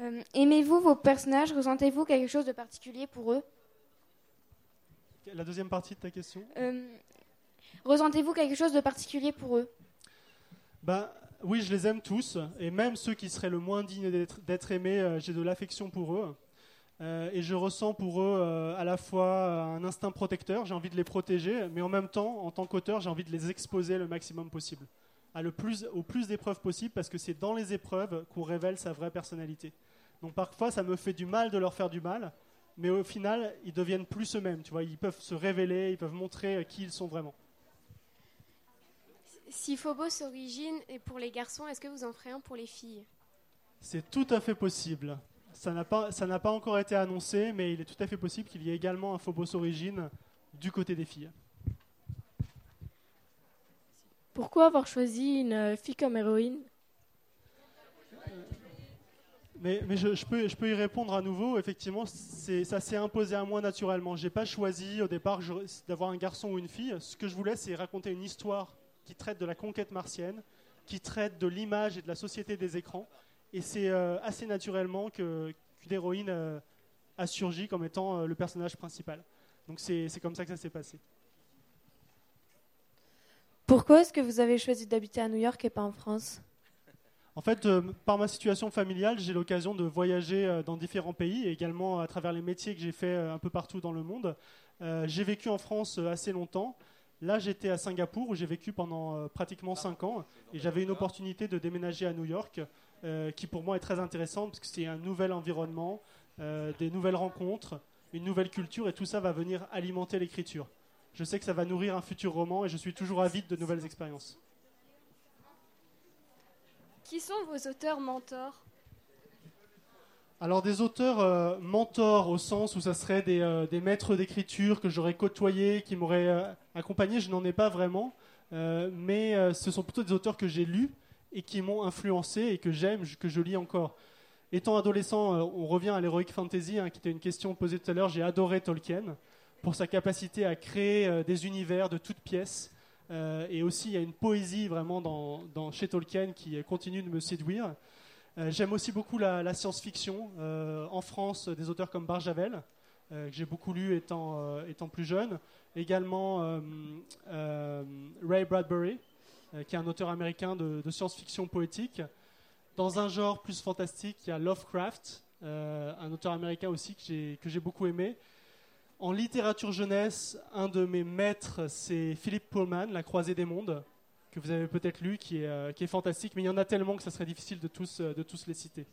Euh, aimez-vous vos personnages? Ressentez-vous quelque chose de particulier pour eux? La deuxième partie de ta question. Euh, ressentez-vous quelque chose de particulier pour eux? Ben, oui, je les aime tous, et même ceux qui seraient le moins dignes d'être, d'être aimés, euh, j'ai de l'affection pour eux. Euh, et je ressens pour eux euh, à la fois un instinct protecteur, j'ai envie de les protéger, mais en même temps, en tant qu'auteur, j'ai envie de les exposer le maximum possible, à le plus, au plus d'épreuves possible, parce que c'est dans les épreuves qu'on révèle sa vraie personnalité. Donc parfois, ça me fait du mal de leur faire du mal, mais au final, ils deviennent plus eux-mêmes. Tu vois, ils peuvent se révéler, ils peuvent montrer qui ils sont vraiment. Si Phobos Origine est pour les garçons, est-ce que vous en ferez un pour les filles? C'est tout à fait possible. Ça n'a pas, ça n'a pas encore été annoncé, mais il est tout à fait possible qu'il y ait également un Phobos Origine du côté des filles. Pourquoi avoir choisi une fille comme héroïne? Mais, mais je, je, peux, je peux y répondre à nouveau. Effectivement, c'est, ça s'est imposé à moi naturellement. Je n'ai pas choisi au départ je, d'avoir un garçon ou une fille. Ce que je voulais, c'est raconter une histoire qui traite de la conquête martienne, qui traite de l'image et de la société des écrans. Et c'est euh, assez naturellement que, qu'une héroïne euh, a surgi comme étant euh, le personnage principal. Donc c'est, c'est comme ça que ça s'est passé. Pourquoi est-ce que vous avez choisi d'habiter à New York et pas en France ? En fait, euh, par ma situation familiale, j'ai l'occasion de voyager euh, dans différents pays, et également à travers les métiers que j'ai fait euh, un peu partout dans le monde. Euh, j'ai vécu en France euh, assez longtemps. Là, j'étais à Singapour, où j'ai vécu pendant euh, pratiquement cinq ans, et j'avais une opportunité de déménager à New York, euh, qui pour moi est très intéressante, parce que c'est un nouvel environnement, euh, des nouvelles rencontres, une nouvelle culture, et tout ça va venir alimenter l'écriture. Je sais que ça va nourrir un futur roman, et je suis toujours avide de nouvelles expériences. Qui sont vos auteurs mentors? Alors des auteurs euh, mentors au sens où ça serait des, euh, des maîtres d'écriture que j'aurais côtoyés, qui m'auraient euh, accompagné, je n'en ai pas vraiment, euh, mais euh, ce sont plutôt des auteurs que j'ai lus et qui m'ont influencé et que j'aime, que je lis encore. Étant adolescent, euh, on revient à l'heroic fantasy, hein, qui était une question posée tout à l'heure, j'ai adoré Tolkien pour sa capacité à créer euh, des univers de toutes pièces. Euh, et aussi, il y a une poésie vraiment dans, dans, chez Tolkien qui continue de me séduire. Euh, j'aime aussi beaucoup la, la science-fiction. Euh, en France, des auteurs comme Barjavel, euh, que j'ai beaucoup lu étant, euh, étant plus jeune. Également euh, euh, Ray Bradbury, euh, qui est un auteur américain de, de science-fiction poétique. Dans un genre plus fantastique, il y a Lovecraft, euh, un auteur américain aussi que j'ai, que j'ai beaucoup aimé. En littérature jeunesse, un de mes maîtres, c'est Philip Pullman, La Croisée des mondes, que vous avez peut-être lu, qui est, euh, qui est fantastique, mais il y en a tellement que ça serait difficile de tous, euh, de tous les citer.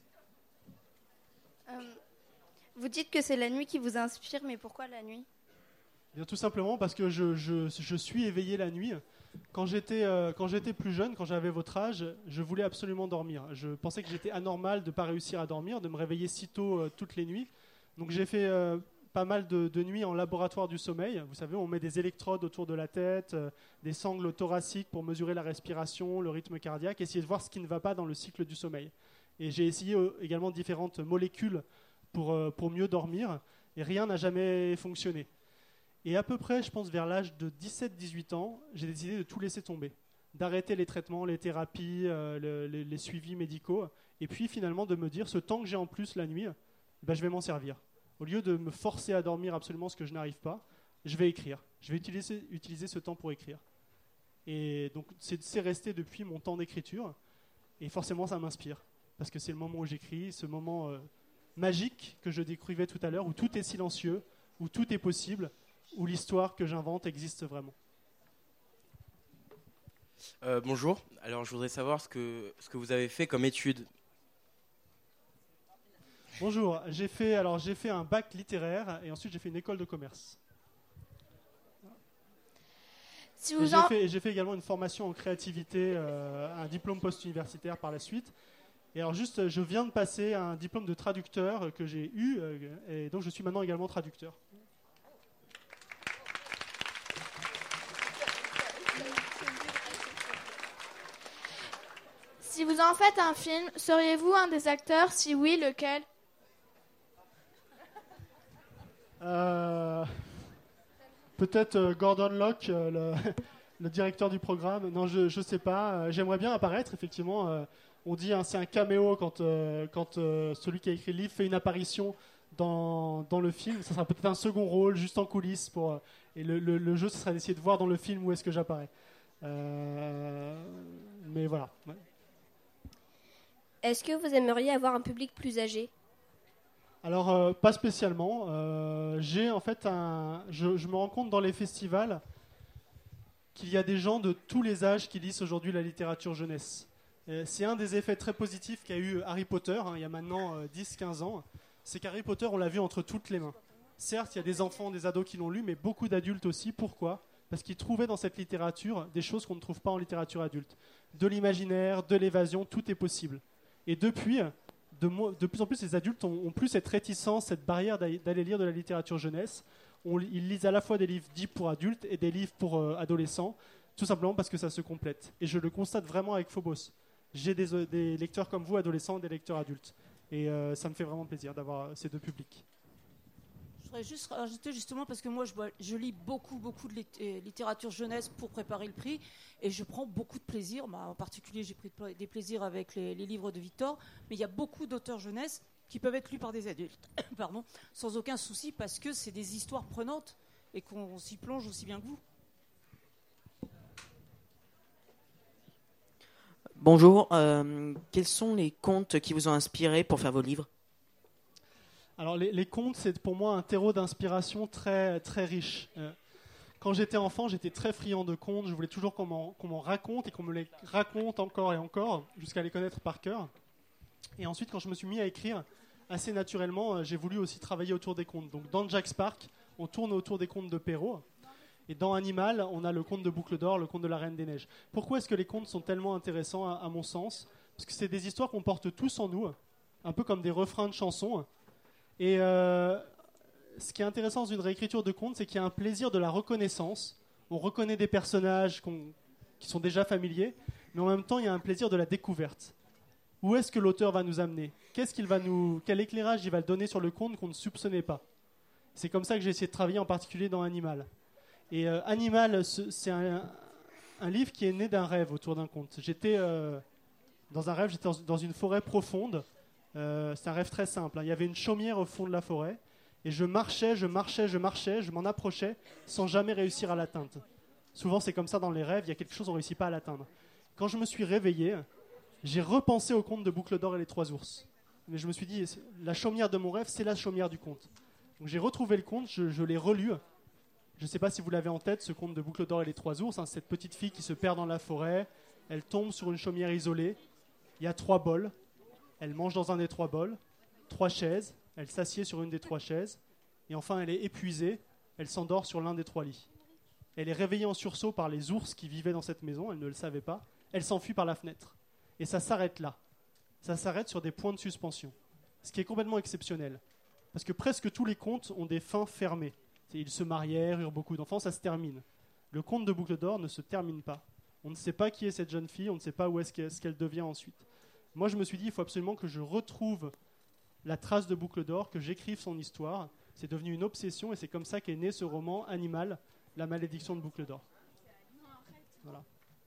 Euh, vous dites que c'est la nuit qui vous inspire, mais pourquoi la nuit ? Bien, tout simplement parce que je, je, je suis éveillé la nuit. Quand j'étais, euh, quand j'étais plus jeune, quand j'avais votre âge, je voulais absolument dormir. Je pensais que j'étais anormal de ne pas réussir à dormir, de me réveiller si tôt euh, toutes les nuits. Donc j'ai fait... Euh, pas mal de, de nuits en laboratoire du sommeil. Vous savez, on met des électrodes autour de la tête, euh, des sangles thoraciques pour mesurer la respiration, le rythme cardiaque, essayer de voir ce qui ne va pas dans le cycle du sommeil. Et j'ai essayé euh, également différentes molécules pour, euh, pour mieux dormir, et rien n'a jamais fonctionné. Et à peu près, je pense, vers l'âge de dix-sept dix-huit ans, j'ai décidé de tout laisser tomber, d'arrêter les traitements, les thérapies, euh, le, les, les suivis médicaux, et puis finalement de me dire, ce temps que j'ai en plus la nuit, ben, je vais m'en servir. Au lieu de me forcer à dormir absolument ce que je n'arrive pas, je vais écrire. Je vais utiliser, utiliser ce temps pour écrire. Et donc, c'est, c'est resté depuis mon temps d'écriture. Et forcément, ça m'inspire. Parce que c'est le moment où j'écris, ce moment euh, magique que je décrivais tout à l'heure, où tout est silencieux, où tout est possible, où l'histoire que j'invente existe vraiment. Euh, bonjour. Alors, je voudrais savoir ce que, ce que vous avez fait comme étude. Bonjour, j'ai fait, alors, j'ai fait un bac littéraire et ensuite j'ai fait une école de commerce. Si vous j'ai, en... fait, j'ai fait également une formation en créativité, euh, un diplôme post-universitaire par la suite. Et alors juste, je viens de passer un diplôme de traducteur que j'ai eu, euh, et donc je suis maintenant également traducteur. Si vous en faites un film, seriez-vous un des acteurs? Si oui, lequel? Euh, peut-être euh, Gordon Locke, euh, le, le directeur du programme. Non, je ne sais pas. Euh, j'aimerais bien apparaître, effectivement. Euh, on dit hein, c'est un caméo quand, euh, quand euh, celui qui a écrit le livre fait une apparition dans, dans le film. Ça sera peut-être un second rôle, juste en coulisses. Pour, euh, et le, le, le jeu, ce sera d'essayer de voir dans le film où est-ce que j'apparais. Euh, mais voilà. Ouais. Est-ce que vous aimeriez avoir un public plus âgé ? Alors, euh, pas spécialement. Euh, j'ai en fait un. Je, je me rends compte dans les festivals qu'il y a des gens de tous les âges qui lisent aujourd'hui la littérature jeunesse. Et c'est un des effets très positifs qu'a eu Harry Potter, hein, il y a maintenant euh, dix quinze ans. C'est qu'Harry Potter, on l'a vu entre toutes les mains. Certes, il y a des enfants, des ados qui l'ont lu, mais beaucoup d'adultes aussi. Pourquoi ? Parce qu'ils trouvaient dans cette littérature des choses qu'on ne trouve pas en littérature adulte. De l'imaginaire, de l'évasion, tout est possible. Et depuis, de, mo- de plus en plus, les adultes ont, ont plus cette réticence, cette barrière d'aller, d'aller lire de la littérature jeunesse. On, ils lisent à la fois des livres dits pour adultes et des livres pour euh, adolescents, tout simplement parce que ça se complète. Et je le constate vraiment avec Phobos. J'ai des, euh, des lecteurs comme vous, adolescents, des lecteurs adultes. Et euh, ça me fait vraiment plaisir d'avoir ces deux publics. Je voudrais juste rajouter justement parce que moi je, je lis beaucoup beaucoup de lit- littérature jeunesse pour préparer le prix et je prends beaucoup de plaisir. Bah, en particulier j'ai pris des plaisirs avec les, les livres de Victor, mais il y a beaucoup d'auteurs jeunesse qui peuvent être lus par des adultes, pardon, sans aucun souci parce que c'est des histoires prenantes et qu'on s'y plonge aussi bien que vous. Bonjour, euh, quels sont les contes qui vous ont inspiré pour faire vos livres ? Alors les, les contes, c'est pour moi un terreau d'inspiration très, très riche. Euh, quand j'étais enfant, j'étais très friand de contes. Je voulais toujours qu'on m'en, qu'on m'en raconte et qu'on me les raconte encore et encore, jusqu'à les connaître par cœur. Et ensuite, quand je me suis mis à écrire, assez naturellement, euh, j'ai voulu aussi travailler autour des contes. Donc dans Jack Spark, on tourne autour des contes de Perrault. Et dans Animal, on a le conte de Boucle d'Or, le conte de la Reine des Neiges. Pourquoi est-ce que les contes sont tellement intéressants, à, à mon sens ? Parce que c'est des histoires qu'on porte tous en nous, un peu comme des refrains de chansons. Et euh, ce qui est intéressant dans une réécriture de conte, c'est qu'il y a un plaisir de la reconnaissance. On reconnaît des personnages qu'on, qui sont déjà familiers, mais en même temps, il y a un plaisir de la découverte. Où est-ce que l'auteur va nous amener ? Qu'est-ce qu'il va nous, quel éclairage il va donner sur le conte qu'on ne soupçonnait pas ? C'est comme ça que j'ai essayé de travailler, en particulier dans Animal. Et euh, Animal, c'est un, un livre qui est né d'un rêve autour d'un conte. J'étais euh, dans un rêve, j'étais dans, dans une forêt profonde. Euh, c'est un rêve très simple. Hein. Il y avait une chaumière au fond de la forêt. Et je marchais, je marchais, je marchais, je m'en approchais sans jamais réussir à l'atteindre. Souvent, c'est comme ça dans les rêves, il y a quelque chose, on ne réussit pas à l'atteindre. Quand je me suis réveillé, j'ai repensé au conte de Boucle d'Or et les Trois Ours. Mais je me suis dit, la chaumière de mon rêve, c'est la chaumière du conte. Donc j'ai retrouvé le conte, je, je l'ai relu. Je ne sais pas si vous l'avez en tête, ce conte de Boucle d'Or et les Trois Ours. Hein, cette petite fille qui se perd dans la forêt, elle tombe sur une chaumière isolée. Il y a trois bols. Elle mange dans un des trois bols. Trois chaises. Elle s'assied sur une des trois chaises. Et enfin, elle est épuisée. Elle s'endort sur l'un des trois lits. Elle est réveillée en sursaut par les ours qui vivaient dans cette maison. Elle ne le savait pas. Elle s'enfuit par la fenêtre. Et ça s'arrête là. Ça s'arrête sur des points de suspension. Ce qui est complètement exceptionnel. Parce que presque tous les contes ont des fins fermées. Ils se marièrent, eurent beaucoup d'enfants, ça se termine. Le conte de Boucle d'Or ne se termine pas. On ne sait pas qui est cette jeune fille, on ne sait pas où est-ce qu'elle, ce qu'elle devient ensuite. Moi, je me suis dit, il faut absolument que je retrouve la trace de Boucle d'Or, que j'écrive son histoire. C'est devenu une obsession et c'est comme ça qu'est né ce roman Animal, La malédiction de Boucle d'Or. Voilà.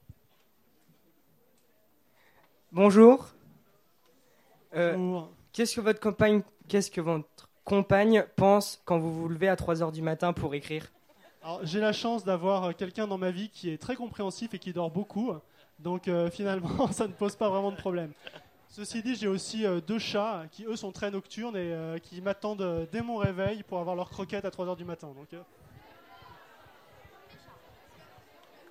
Bonjour. Euh, Bonjour. Qu'est-ce que votre compagne, qu'est-ce que votre compagne pense quand vous vous levez à trois heures du matin pour écrire ? Alors, j'ai la chance d'avoir quelqu'un dans ma vie qui est très compréhensif et qui dort beaucoup. Donc euh, finalement, ça ne pose pas vraiment de problème. Ceci dit, j'ai aussi euh, deux chats qui, eux, sont très nocturnes et euh, qui m'attendent euh, dès mon réveil pour avoir leur croquette à trois heures du matin. Donc, euh... Comment ?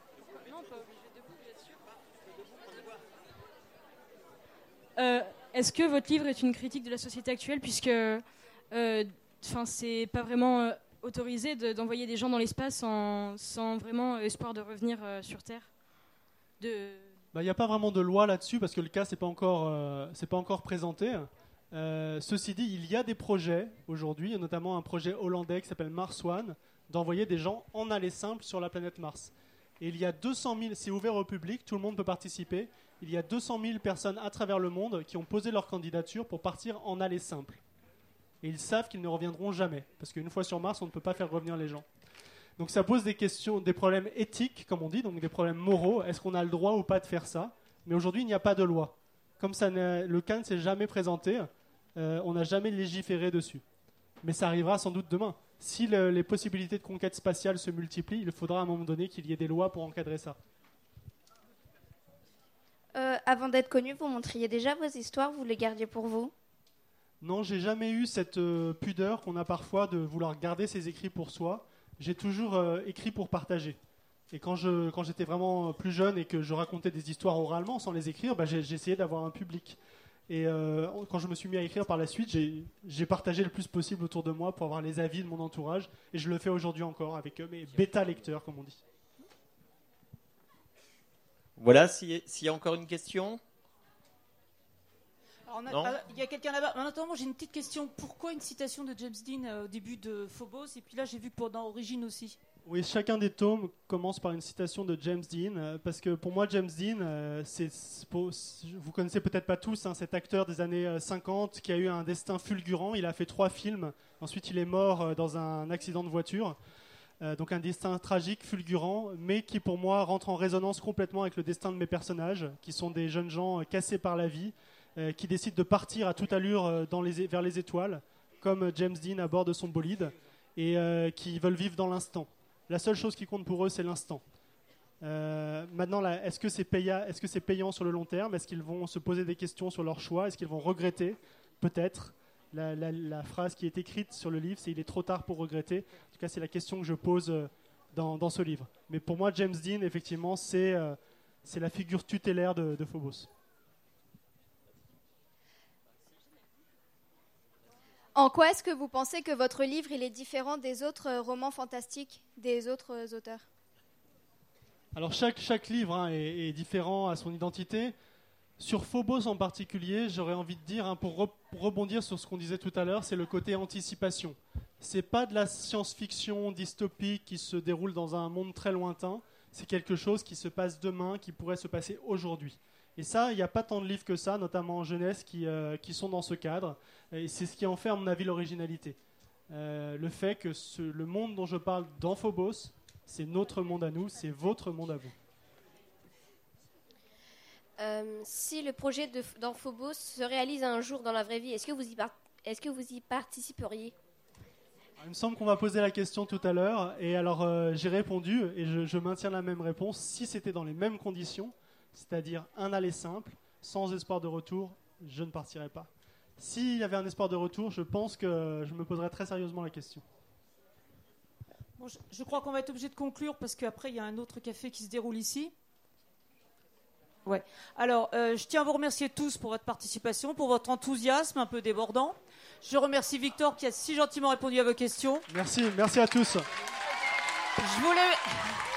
Euh, Est-ce que votre livre est une critique de la société actuelle, puisque euh, c'est pas vraiment euh, autorisé de, d'envoyer des gens dans l'espace sans, sans vraiment espoir de revenir euh, sur Terre de... Bah, y a pas vraiment de loi là-dessus, parce que le cas c'est pas encore, euh, c'est pas encore présenté. Euh, ceci dit, il y a des projets aujourd'hui, notamment un projet hollandais qui s'appelle Mars One, d'envoyer des gens en aller simple sur la planète Mars. Et il y a deux cent mille, c'est ouvert au public, tout le monde peut participer. Il y a deux cent mille personnes à travers le monde qui ont posé leur candidature pour partir en aller simple. Et ils savent qu'ils ne reviendront jamais, parce qu'une fois sur Mars, on ne peut pas faire revenir les gens. Donc ça pose des questions, des problèmes éthiques, comme on dit, donc des problèmes moraux. Est-ce qu'on a le droit ou pas de faire ça? Mais aujourd'hui, il n'y a pas de loi. Comme ça, le cas ne s'est jamais présenté, euh, on n'a jamais légiféré dessus. Mais ça arrivera sans doute demain. Si le, les possibilités de conquête spatiale se multiplient, il faudra à un moment donné qu'il y ait des lois pour encadrer ça. Euh, avant d'être connu, vous montriez déjà vos histoires, vous les gardiez pour vous? Non, j'ai jamais eu cette euh, pudeur qu'on a parfois de vouloir garder ses écrits pour soi. J'ai toujours euh, écrit pour partager. Et quand, je, quand j'étais vraiment plus jeune et que je racontais des histoires oralement sans les écrire, bah, j'ai, j'ai essayé d'avoir un public. Et euh, quand je me suis mis à écrire par la suite, j'ai, j'ai partagé le plus possible autour de moi pour avoir les avis de mon entourage. Et je le fais aujourd'hui encore avec eux, mes bêta-lecteurs, comme on dit. Voilà, s'il y a encore une question. Alors, on a, Non. ah, il y a quelqu'un là-bas. En attendant, moi, j'ai une petite question. Pourquoi une citation de James Dean euh, au début de Phobos? Et puis là, j'ai vu que dans Origine aussi. Oui, chacun des tomes commence par une citation de James Dean, euh, parce que pour moi, James Dean, euh, c'est, c'est pour- vous connaissez peut-être pas tous, hein, cet acteur des années euh, cinquante qui a eu un destin fulgurant. Il a fait trois films. Ensuite, il est mort euh, dans un accident de voiture. Euh, donc un destin tragique, fulgurant, mais qui pour moi rentre en résonance complètement avec le destin de mes personnages, qui sont des jeunes gens euh, cassés par la vie, euh, qui décident de partir à toute allure euh, dans les, vers les étoiles, comme euh, James Dean à bord de son bolide, et euh, qui veulent vivre dans l'instant. La seule chose qui compte pour eux, c'est l'instant. Euh, maintenant, là, est-ce que c'est payant, est-ce que c'est payant sur le long terme? Est-ce qu'ils vont se poser des questions sur leur choix? Est-ce qu'ils vont regretter? Peut-être. La, la- la phrase qui est écrite sur le livre, c'est « il est trop tard pour regretter ». En tout cas, c'est la question que je pose euh, dans, dans ce livre. Mais pour moi, James Dean, effectivement, c'est, euh, c'est la figure tutélaire de, de Phobos. En quoi est-ce que vous pensez que votre livre il est différent des autres euh, romans fantastiques des autres euh, auteurs? Alors chaque, chaque livre hein, est, est différent à son identité. Sur Phobos en particulier, j'aurais envie de dire, hein, pour re- rebondir sur ce qu'on disait tout à l'heure, c'est le côté anticipation. C'est pas de la science-fiction dystopique qui se déroule dans un monde très lointain. C'est quelque chose qui se passe demain, qui pourrait se passer aujourd'hui. Et ça, il n'y a pas tant de livres que ça, notamment en jeunesse, qui, euh, qui sont dans ce cadre. Et c'est ce qui en fait, à mon avis, l'originalité. Euh, le fait que ce- le monde dont je parle dans Phobos, c'est notre monde à nous, c'est votre monde à vous. Euh, si le projet de, dans Phobos se réalise un jour dans la vraie vie, est-ce que vous y, par- est-ce que vous y participeriez? Il me semble qu'on m'a posé la question tout à l'heure, et alors euh, j'ai répondu, et je, je maintiens la même réponse. Si c'était dans les mêmes conditions, c'est-à-dire un aller simple, sans espoir de retour, je ne partirais pas. S'il y avait un espoir de retour, je pense que je me poserais très sérieusement la question. Bon, je, je crois qu'on va être obligé de conclure parce qu'après, il y a un autre café qui se déroule ici. Ouais. Alors, euh, je tiens à vous remercier tous pour votre participation, pour votre enthousiasme un peu débordant. Je remercie Victor qui a si gentiment répondu à vos questions. Merci, merci à tous. Je voulais...